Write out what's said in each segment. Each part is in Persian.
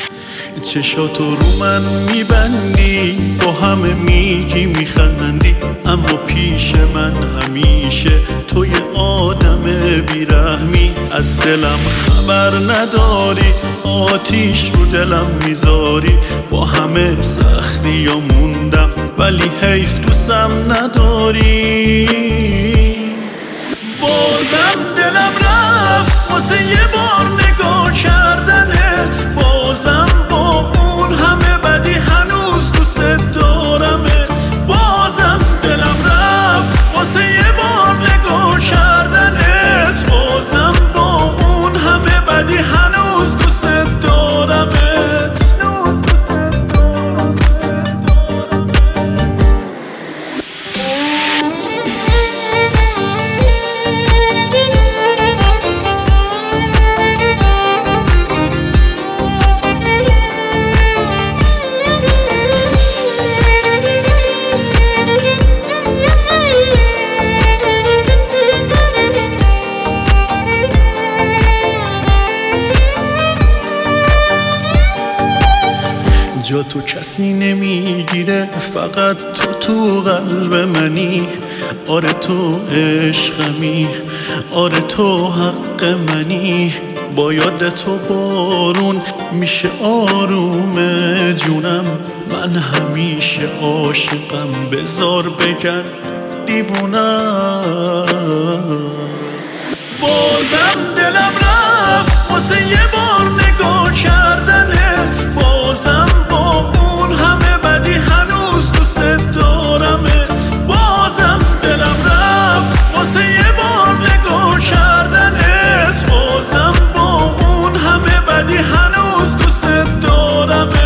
چشاتو رو من میبندی، با همه میگی میخندی، اما پیش من همیشه توی آدم بیرحمی. از دلم خبر نداری، آتیش رو دلم میذاری، با همه سختی یا موندم ولی حیف دوستم نداری. بازم دلم رفت واسه یه بار نگاه کردنت، بازم با اون همه بدی هنوز دوست دارمت. بازم دلم رفت واسه یه بار نگاه کردنت، بازم با اون همه بدی هنوز دوست دارمت. جا تو کسی نمیگیره، فقط تو قلب منی. آره تو عشقمی، آره تو حق منی. با یاد تو بارون میشه آروم جونم، من همیشه عاشقم، بذار بگن دیوونم. بازم دلم رفت واسه یه بار نگاه کردنت، بازم با اون همه بدی هنوز دوست دارمت. بازم دلم رفت واسه یه بار نگاه کردنت، بازم با اون همه بدی هنوز دوست دارمت.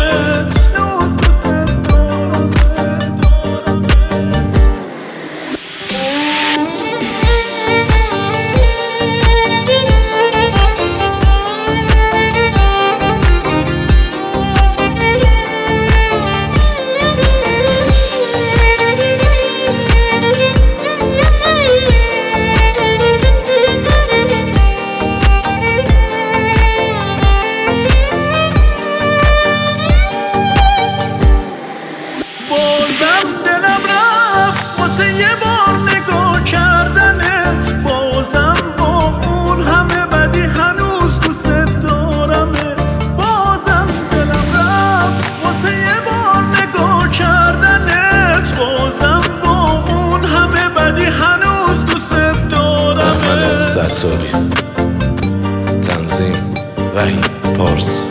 ستاری تنظیم وحید پارس.